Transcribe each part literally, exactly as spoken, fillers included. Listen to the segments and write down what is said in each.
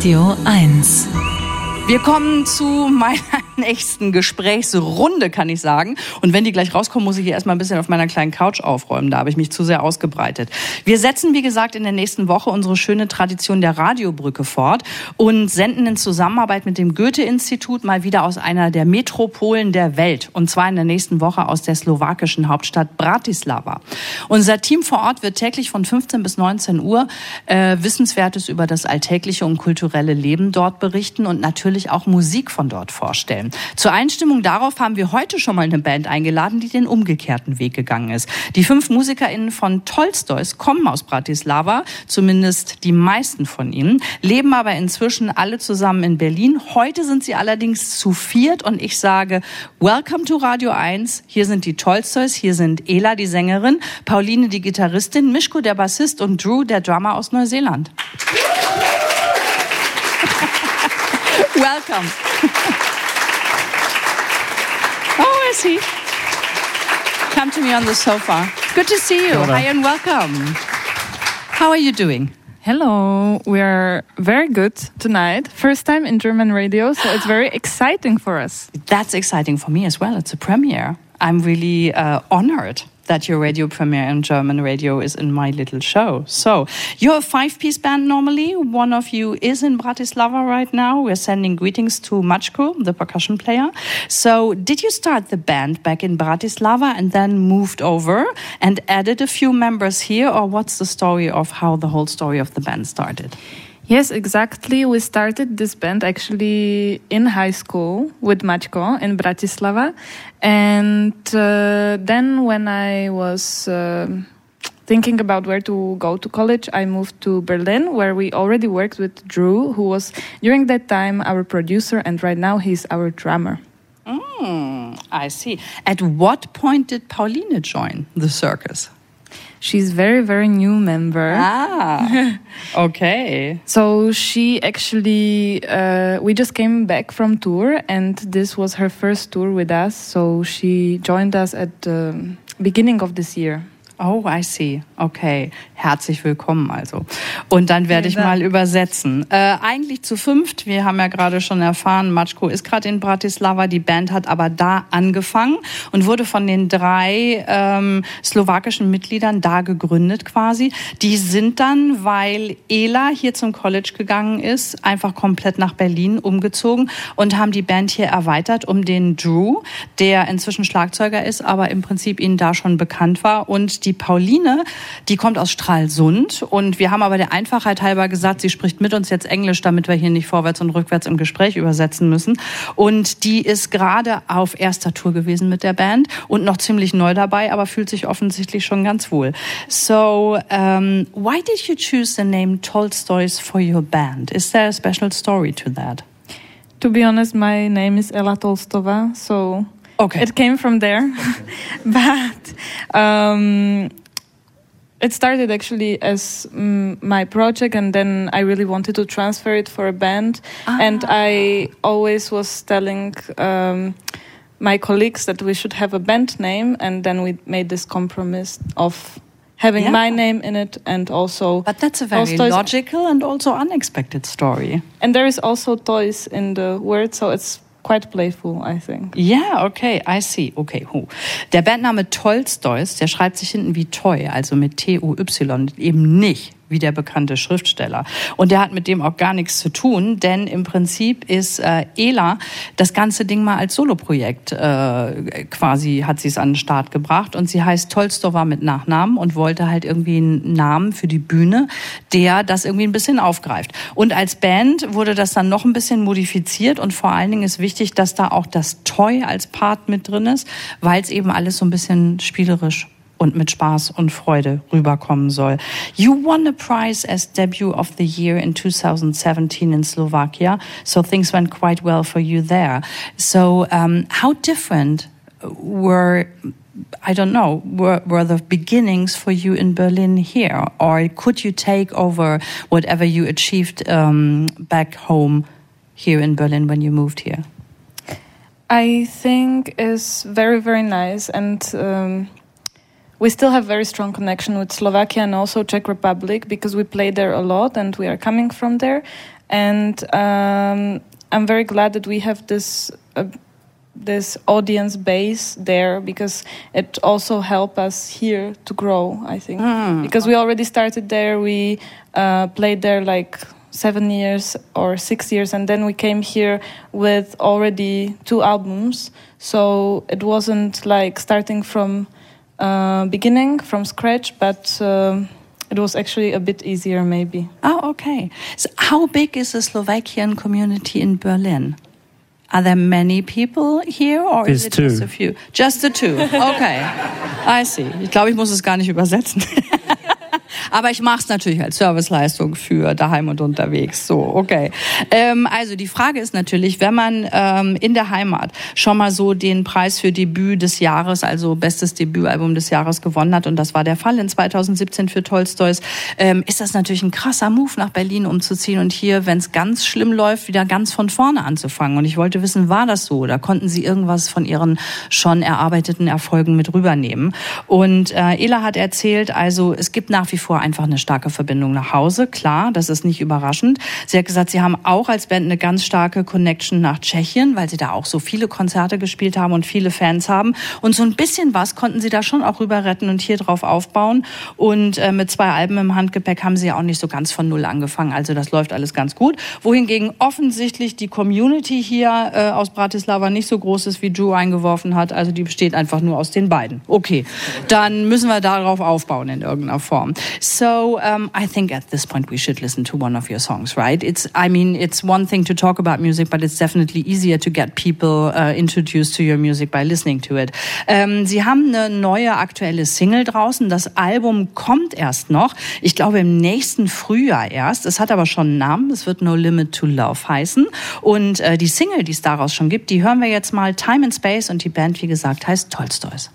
Radio eins. Wir kommen zu meiner nächsten Gesprächsrunde, kann ich sagen. Und wenn die gleich rauskommen, muss ich hier erstmal ein bisschen auf meiner kleinen Couch aufräumen. Da habe ich mich zu sehr ausgebreitet. Wir setzen, wie gesagt, in der nächsten Woche unsere schöne Tradition der Radiobrücke fort und senden in Zusammenarbeit mit dem Goethe-Institut mal wieder aus einer der Metropolen der Welt. Und zwar in der nächsten Woche aus der slowakischen Hauptstadt Bratislava. Unser Team vor Ort wird täglich von fünfzehn bis neunzehn Uhr äh, Wissenswertes über das alltägliche und kulturelle Leben dort berichten und natürlich auch Musik von dort vorstellen. Zur Einstimmung darauf haben wir heute schon mal eine Band eingeladen, die den umgekehrten Weg gegangen ist. Die fünf MusikerInnen von Tolstoys kommen aus Bratislava, zumindest die meisten von ihnen, leben aber inzwischen alle zusammen in Berlin. Heute sind sie allerdings zu viert und ich sage Welcome to Radio eins. Hier sind die Tolstoys, hier sind Ela, die Sängerin, Pauline, die Gitarristin, Mischko, der Bassist und Drew, der Drummer aus Neuseeland. Welcome. Oh, is he? Come to me on the sofa. Good to see you. Hi and welcome. How are you doing? Hello, we are very good tonight. First time in German radio, so it's very exciting for us. That's exciting for me as well. It's a premiere. I'm really uh, honored that your radio premiere in German radio is in my little show. So, you're a five-piece band normally. One of you is in Bratislava right now. We're sending greetings to Mačko, the percussion player. So, did you start the band back in Bratislava and then moved over and added a few members here? Or what's the story of how the whole story of the band started? Yes, exactly. We started this band actually in high school with Mačko in Bratislava. And uh, then when I was uh, thinking about where to go to college, I moved to Berlin, where we already worked with Drew, who was during that time our producer, and right now he's our drummer. Mm, I see. At what point did Pauline join the circus? She's very, very new member. Ah, okay. So she actually, uh, we just came back from tour and this was her first tour with us. So she joined us at the beginning of this year. Oh, I see. Okay. Herzlich willkommen also. Und dann werde ich mal übersetzen. Äh, eigentlich zu fünft. Wir haben ja gerade schon erfahren, Mačko ist gerade in Bratislava. Die Band hat aber da angefangen und wurde von den drei ähm, slowakischen Mitgliedern da gegründet quasi. Die sind dann, weil Ela hier zum College gegangen ist, einfach komplett nach Berlin umgezogen und haben die Band hier erweitert um den Drew, der inzwischen Schlagzeuger ist, aber im Prinzip ihnen da schon bekannt war. Und die Pauline, die kommt aus Stralsund und wir haben aber der Einfachheit halber gesagt, sie spricht mit uns jetzt Englisch, damit wir hier nicht vorwärts und rückwärts im Gespräch übersetzen müssen. Und die ist gerade auf erster Tour gewesen mit der Band und noch ziemlich neu dabei, aber fühlt sich offensichtlich schon ganz wohl. So, um, why did you choose the name Tolstoys for your band? Is there a special story to that? To be honest, my name is Ela Tolstova, so... Okay. It came from there, but um, it started actually as um, my project, and then I really wanted to transfer it for a band. Ah. And I always was telling um, my colleagues that we should have a band name, and then we made this compromise of having yeah. my name in it, and also... But that's a very Tolstoy's logical and also unexpected story. And there is also toys in the word, so it's quite playful, I think. Yeah, okay, I see. Okay, hu. Der Bandname Tolstoys, der schreibt sich hinten wie Toy, also mit T U Y, eben nicht wie der bekannte Schriftsteller. Und der hat mit dem auch gar nichts zu tun, denn im Prinzip ist äh, Ela das ganze Ding mal als Soloprojekt äh, quasi hat sie es an den Start gebracht und sie heißt Tolstova mit Nachnamen und wollte halt irgendwie einen Namen für die Bühne, der das irgendwie ein bisschen aufgreift. Und als Band wurde das dann noch ein bisschen modifiziert und vor allen Dingen ist wichtig, dass da auch das Toy als Part mit drin ist, weil es eben alles so ein bisschen spielerisch und mit Spaß und Freude rüberkommen soll. You won a prize as debut of the year in two thousand seventeen in Slovakia, so things went quite well for you there. So um, how different were, I don't know, were, were the beginnings for you in Berlin here? Or could you take over whatever you achieved um, back home here in Berlin when you moved here? I think it's very, very nice, and um, we still have very strong connection with Slovakia and also Czech Republic because we play there a lot and we are coming from there. and um, I'm very glad that we have this uh, this audience base there, because it also helped us here to grow, I think. Mm. Because we already started there, we uh, played there like seven years or six years, and then we came here with already two albums. So it wasn't like starting from uh, beginning, from scratch, but um, it was actually a bit easier maybe. Oh, okay. So how big is the Slovakian community in Berlin? Are there many people here, or There's is it two. just a few? Just the two. Okay. I see. Ich glaube, ich muss es gar nicht übersetzen. Aber ich mache es natürlich als Serviceleistung für daheim und unterwegs. So, okay. Ähm, also die Frage ist natürlich, wenn man ähm, in der Heimat schon mal so den Preis für Debüt des Jahres, also bestes Debütalbum des Jahres gewonnen hat, und das war der Fall in zweitausendsiebzehn für Tolstoys, ähm, ist das natürlich ein krasser Move, nach Berlin umzuziehen und hier, wenn es ganz schlimm läuft, wieder ganz von vorne anzufangen. Und ich wollte wissen, war das so? Oder konnten Sie irgendwas von Ihren schon erarbeiteten Erfolgen mit rübernehmen? Und äh, Ela hat erzählt, also es gibt nach wie vor einfach eine starke Verbindung nach Hause. Klar, das ist nicht überraschend. Sie hat gesagt, sie haben auch als Band eine ganz starke Connection nach Tschechien, weil sie da auch so viele Konzerte gespielt haben und viele Fans haben. Und so ein bisschen was konnten sie da schon auch rüber retten und hier drauf aufbauen. Und äh, mit zwei Alben im Handgepäck haben sie ja auch nicht so ganz von Null angefangen. Also das läuft alles ganz gut. Wohingegen offensichtlich die Community hier äh, aus Bratislava nicht so groß ist, wie Drew eingeworfen hat. Also die besteht einfach nur aus den beiden. Okay, dann müssen wir darauf aufbauen in irgendeiner Form. So um, I think at this point we should listen to one of your songs, right? It's, I mean, it's one thing to talk about music, but it's definitely easier to get people uh, introduced to your music by listening to it. Um, Sie haben eine neue aktuelle Single draußen. Das Album kommt erst noch. Ich glaube im nächsten Frühjahr erst. Es hat aber schon einen Namen. Es wird No Limit to Love heißen. Und uh, die Single, die es daraus schon gibt, die hören wir jetzt mal. Time and Space, und die Band, wie gesagt, heißt Tolstoys.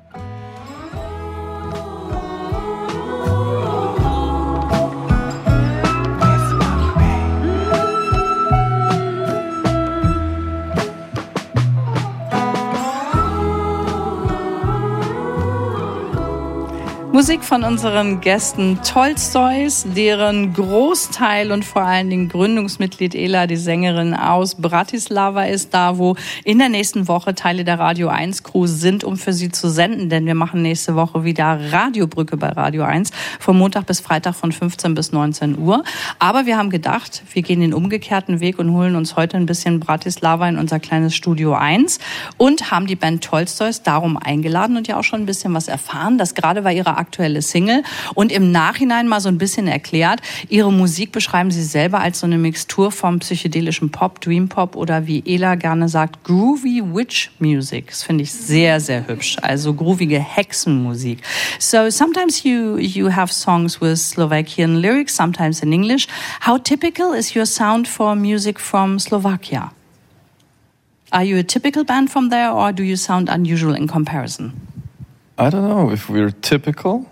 Musik von unseren Gästen Tolstoys, deren Großteil und vor allen Dingen Gründungsmitglied Ela, die Sängerin aus Bratislava, ist da, wo in der nächsten Woche Teile der Radio eins Crew sind, um für sie zu senden, denn wir machen nächste Woche wieder Radiobrücke bei Radio eins, von Montag bis Freitag von fünfzehn bis neunzehn Uhr. Aber wir haben gedacht, wir gehen den umgekehrten Weg und holen uns heute ein bisschen Bratislava in unser kleines Studio eins und haben die Band Tolstoys darum eingeladen und ja auch schon ein bisschen was erfahren, das gerade bei ihrer aktuelle Single, und im Nachhinein mal so ein bisschen erklärt. Ihre Musik beschreiben sie selber als so eine Mixtur vom psychedelischen Pop, Dream Pop oder wie Ela gerne sagt, Groovy Witch Music. Das finde ich sehr, sehr hübsch. Also groovige Hexenmusik. So sometimes you, you have songs with Slovakian lyrics, sometimes in English. How typical is your sound for music from Slovakia? Are you a typical band from there, or do you sound unusual in comparison? I don't know if we're typical.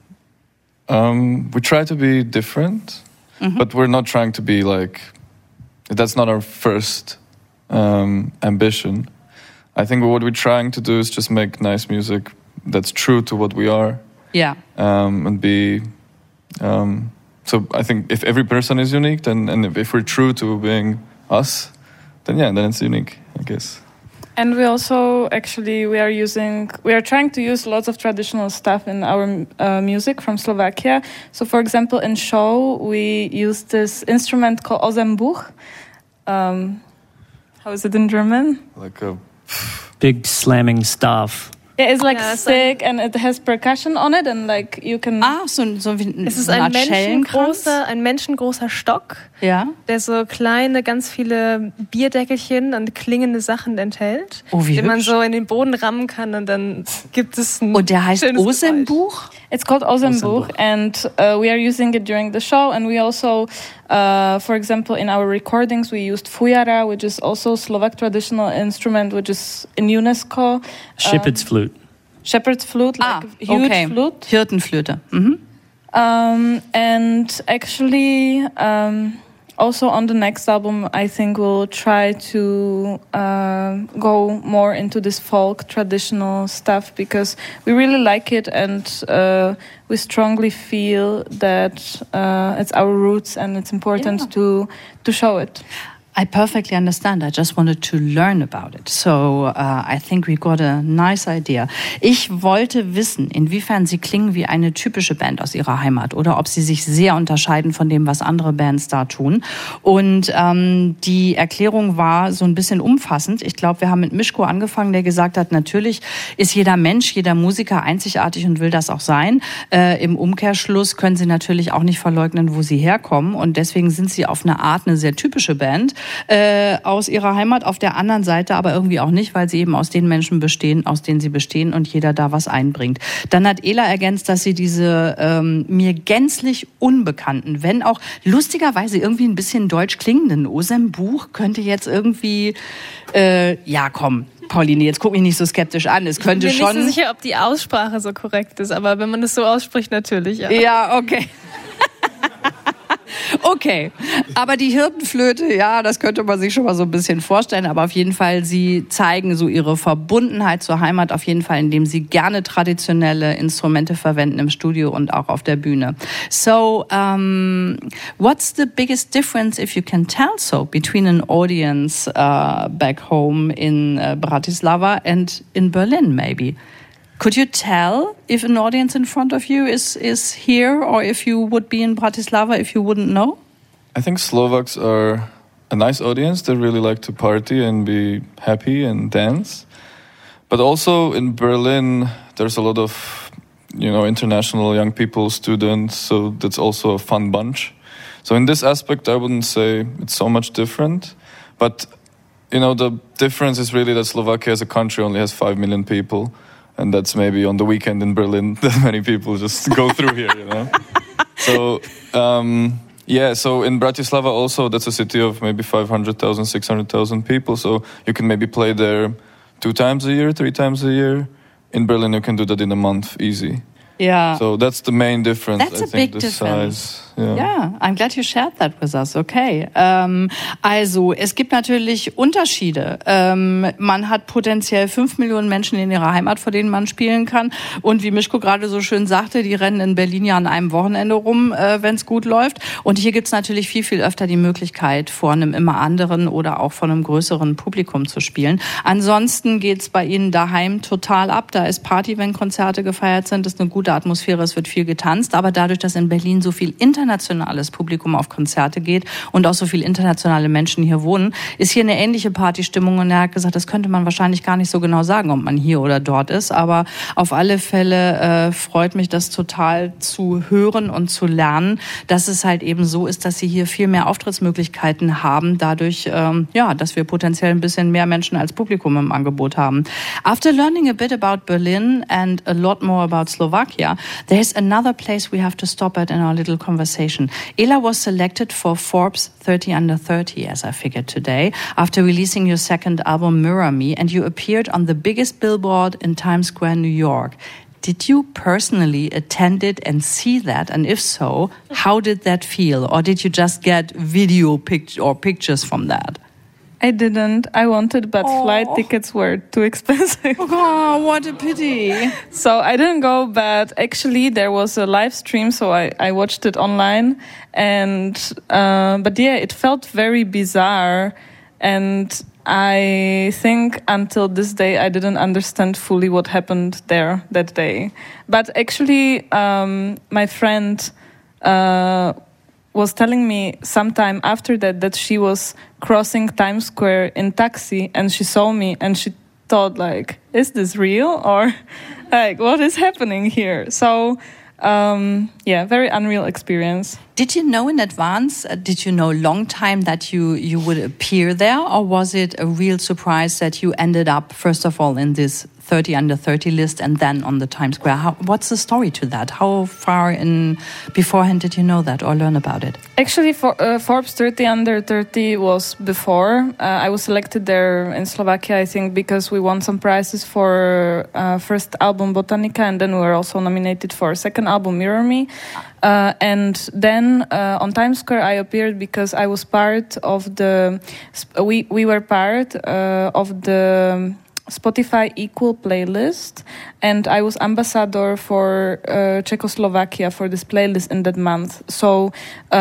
Um, we try to be different, mm-hmm. but we're not trying to be like... That's not our first um, ambition. I think what we're trying to do is just make nice music that's true to what we are. Yeah. Um, and be... Um, so I think if every person is unique, then and if, if we're true to being us, then yeah, then it's unique, I guess. And we also actually we are using we are trying to use lots of traditional stuff in our uh, music from Slovakia. So, for example, in show we use this instrument called ozembuch. Um, how is it in German? Like a big slamming stuff. Yeah, it's like Ja, es ist thick and it has percussion on it, and like you can. Ah, so, so wie Es ist so eine ein Art Schellenkranz. menschengroßer, ein menschengroßer Stock, Ja. der so kleine, ganz viele Bierdeckelchen und klingende Sachen enthält, Oh, wie den man hübsch. so in den Boden rammen kann, und dann gibt es ein Und der heißt schönes Geräusch. Ozembuch? It's called ozembuch, and uh, we are using it during the show. And we also, uh, for example, in our recordings, we used fujara, which is also Slovak traditional instrument, which is in UNESCO. Shepherd's um, flute. Shepherd's flute, like Ah, a huge okay. flute. Hirtenflöte. Mhm. Um, and actually, um, also on the next album, I think we'll try to uh, go more into this folk traditional stuff because we really like it and uh, we strongly feel that uh, it's our roots and it's important yeah. to to show it. I perfectly understand. I just wanted to learn about it. So uh, I think we got a nice idea. Ich wollte wissen, inwiefern Sie klingen wie eine typische Band aus Ihrer Heimat oder ob Sie sich sehr unterscheiden von dem, was andere Bands da tun. Und ähm, die Erklärung war so ein bisschen umfassend. Ich glaube, wir haben mit Miško angefangen, der gesagt hat, natürlich ist jeder Mensch, jeder Musiker einzigartig und will das auch sein. Äh, im Umkehrschluss können Sie natürlich auch nicht verleugnen, wo Sie herkommen. Und deswegen sind Sie auf eine Art eine sehr typische Band. Äh, aus ihrer Heimat, auf der anderen Seite aber irgendwie auch nicht, weil sie eben aus den Menschen bestehen, aus denen sie bestehen und jeder da was einbringt. Dann hat Ela ergänzt, dass sie diese ähm, mir gänzlich unbekannten, wenn auch lustigerweise irgendwie ein bisschen deutsch klingenden Ozem-Buch könnte jetzt irgendwie, äh, ja komm, Pauline, jetzt guck mich nicht so skeptisch an. Es könnte ich bin schon. Nicht so sicher, ob die Aussprache so korrekt ist, aber wenn man es so ausspricht, natürlich. Ja, ja okay. Okay, aber die Hirtenflöte, ja, das könnte man sich schon mal so ein bisschen vorstellen, aber auf jeden Fall, sie zeigen so ihre Verbundenheit zur Heimat, auf jeden Fall, indem sie gerne traditionelle Instrumente verwenden im Studio und auch auf der Bühne. So, um, what's the biggest difference, if you can tell so, between an audience uh, back home in uh, Bratislava and in Berlin, maybe? Could you tell if an audience in front of you is, is here or if you would be in Bratislava if you wouldn't know? I think Slovaks are a nice audience. They really like to party and be happy and dance. But also in Berlin, there's a lot of, you know, international young people, students, so that's also a fun bunch. So in this aspect, I wouldn't say it's so much different. But, you know, the difference is really that Slovakia as a country only has five million people. And that's maybe on the weekend in Berlin that many people just go through here, you know. So, um, yeah, so in Bratislava also, that's a city of maybe five hundred thousand, six hundred thousand people. So you can maybe play there two times a year, three times a year. In Berlin, you can do that in a month, easy. Yeah. So that's the main difference. That's I a think, big the difference. Size. Yeah. Yeah, I'm glad you shared that with us. Okay. Ähm, also, es gibt natürlich Unterschiede. Ähm, man hat potenziell fünf Millionen Menschen in ihrer Heimat, vor denen man spielen kann. Und wie Miško gerade so schön sagte, die rennen in Berlin ja an einem Wochenende rum, äh, wenn es gut läuft. Und hier gibt's natürlich viel, viel öfter die Möglichkeit, vor einem immer anderen oder auch vor einem größeren Publikum zu spielen. Ansonsten geht's bei Ihnen daheim total ab. Da ist Party, wenn Konzerte gefeiert sind. Das ist eine gute Atmosphäre, es wird viel getanzt. Aber dadurch, dass in Berlin so viel internationales Publikum auf Konzerte geht und auch so viele internationale Menschen hier wohnen, ist hier eine ähnliche Partystimmung. Und er hat gesagt, das könnte man wahrscheinlich gar nicht so genau sagen, ob man hier oder dort ist. Aber auf alle Fälle äh, freut mich das total zu hören und zu lernen, dass es halt eben so ist, dass sie hier viel mehr Auftrittsmöglichkeiten haben, dadurch, ähm, ja, dass wir potenziell ein bisschen mehr Menschen als Publikum im Angebot haben. After learning a bit about Berlin and a lot more about Slovakia, there's another place we have to stop at in our little conversation. Ela was selected for Forbes thirty under thirty, as I figured today, after releasing your second album, Mirror Me, and you appeared on the biggest billboard in Times Square, New York. Did you personally attend it and see that? And if so, how did that feel? Or did you just get video pict- or pictures from that? I didn't. I wanted, but oh. flight tickets were too expensive. Oh, what a pity. So I didn't go, but actually there was a live stream, so I, I watched it online. And, uh, but yeah, it felt very bizarre. And I think until this day, I didn't understand fully what happened there that day. But actually, um, my friend, uh, was telling me sometime after that that she was crossing Times Square in taxi and she saw me and she thought like, is this real or like what is happening here? So um, yeah, very unreal experience. Did you know in advance, uh, did you know long time that you, you would appear there or was it a real surprise that you ended up first of all in this thirty under thirty list and then on the Times Square. How, what's the story to that? How far in beforehand did you know that or learn about it? Actually, for, uh, Forbes thirty under thirty was before. Uh, I was selected there in Slovakia, I think, because we won some prizes for uh, first album Botanica, and then we were also nominated for second album Mirror Me. Uh, and then uh, on Times Square I appeared because I was part of the, we, we were part uh, of the Spotify Equal playlist, and I was ambassador for uh, Czechoslovakia for this playlist in that month. So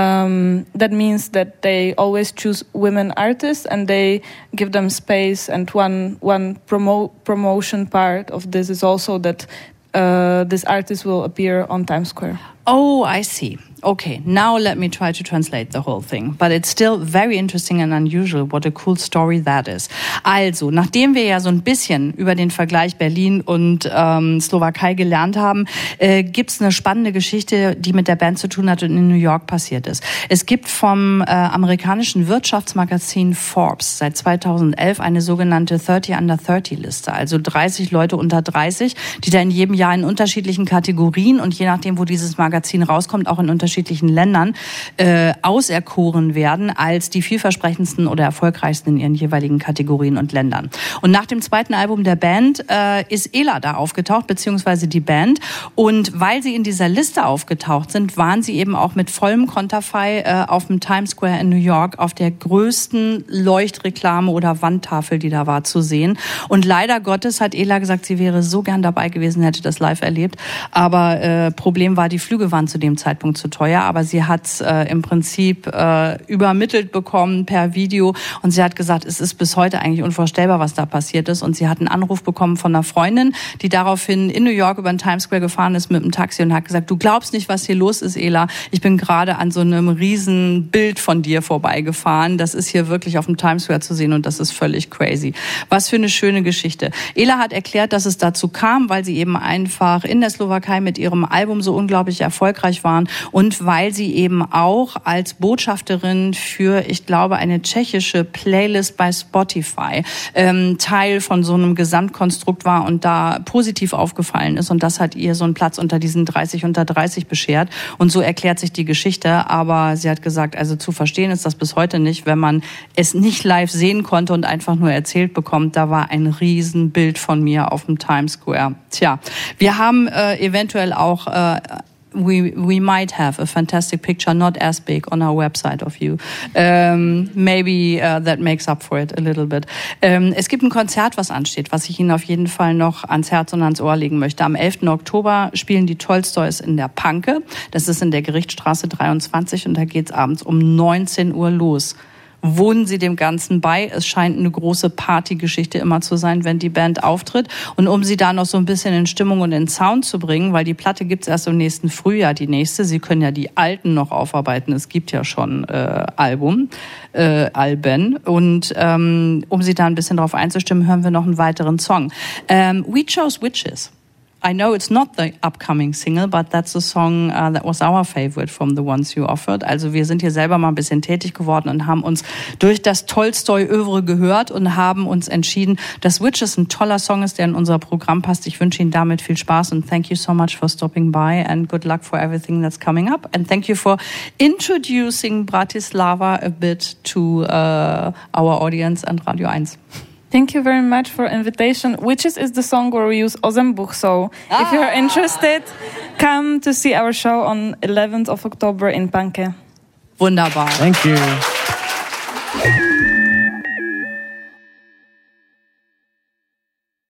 um, that means that they always choose women artists and they give them space. And one one promo promotion part of this is also that uh, this artist will appear on Times Square. Oh, I see. Okay, now let me try to translate the whole thing. But it's still very interesting and unusual. What a cool story that is. Also, nachdem wir ja so ein bisschen über den Vergleich Berlin und ähm, Slowakei gelernt haben, äh, gibt's eine spannende Geschichte, die mit der Band zu tun hat und in New York passiert ist. Es gibt vom äh, amerikanischen Wirtschaftsmagazin Forbes seit zweitausendelf eine sogenannte thirty under thirty Liste. Also dreißig Leute unter dreißig, die da in jedem Jahr in unterschiedlichen Kategorien und je nachdem, wo dieses Magazin rauskommt, auch in unterschiedlichen Ländern äh, auserkoren werden als die vielversprechendsten oder erfolgreichsten in ihren jeweiligen Kategorien und Ländern. Und nach dem zweiten Album der Band äh, ist Ela da aufgetaucht, beziehungsweise die Band. Und weil sie in dieser Liste aufgetaucht sind, waren sie eben auch mit vollem Konterfei äh, auf dem Times Square in New York auf der größten Leuchtreklame oder Wandtafel, die da war, zu sehen. Und leider Gottes hat Ela gesagt, sie wäre so gern dabei gewesen, hätte das live erlebt. Aber äh, Problem war, die Flüge waren zu dem Zeitpunkt zu teuer. Aber sie hat es äh, im Prinzip äh, übermittelt bekommen per Video. Und sie hat gesagt, es ist bis heute eigentlich unvorstellbar, was da passiert ist. Und sie hat einen Anruf bekommen von einer Freundin, die daraufhin in New York über den Times Square gefahren ist mit dem Taxi und hat gesagt, du glaubst nicht, was hier los ist, Ela. Ich bin gerade an so einem riesen Bild von dir vorbeigefahren. Das ist hier wirklich auf dem Times Square zu sehen und das ist völlig crazy. Was für eine schöne Geschichte. Ela hat erklärt, dass es dazu kam, weil sie eben einfach in der Slowakei mit ihrem Album so unglaublich erfolgreich waren und weil sie eben auch als Botschafterin für, ich glaube, eine tschechische Playlist bei Spotify ähm, Teil von so einem Gesamtkonstrukt war und da positiv aufgefallen ist. Und das hat ihr so einen Platz unter diesen dreißig unter dreißig beschert. Und so erklärt sich die Geschichte. Aber sie hat gesagt, also zu verstehen ist das bis heute nicht, wenn man es nicht live sehen konnte und einfach nur erzählt bekommt, da war ein Riesenbild von mir auf dem Times Square. Tja, wir haben äh, eventuell auch äh, We we might have a fantastic picture, not as big, on our website of you. Um, maybe uh, that makes up for it a little bit. Um, es gibt ein Konzert, was ansteht, was ich Ihnen auf jeden Fall noch ans Herz und ans Ohr legen möchte. Am elften Oktober spielen die Tolstoys in der Panke. Das ist in der Gerichtsstraße dreiundzwanzig und da geht's abends um neunzehn Uhr los. Wohnen Sie dem Ganzen bei? Es scheint eine große Partygeschichte immer zu sein, wenn die Band auftritt. Und um Sie da noch so ein bisschen in Stimmung und in Sound zu bringen, weil die Platte gibt's erst im nächsten Frühjahr, die nächste. Sie können ja die alten noch aufarbeiten. Es gibt ja schon äh, Album, äh, Alben. Und ähm, um Sie da ein bisschen drauf einzustimmen, hören wir noch einen weiteren Song. Ähm, We Chose Witches. I know it's not the upcoming single, but that's a song uh, that was our favorite from the ones you offered. Also wir sind hier selber mal ein bisschen tätig geworden und haben uns durch das Tolstoi-Övre gehört und haben uns entschieden, dass Witches ein toller Song ist, der in unser Programm passt. Ich wünsche Ihnen damit viel Spaß und thank you so much for stopping by and good luck for everything that's coming up. And thank you for introducing Bratislava a bit to uh, our audience and Radio eins. Thank you very much for invitation. Witches is the song where we use Ozembuch. So ah. if you're interested, come to see our show on eleventh of October in Panke. Wunderbar. Thank you.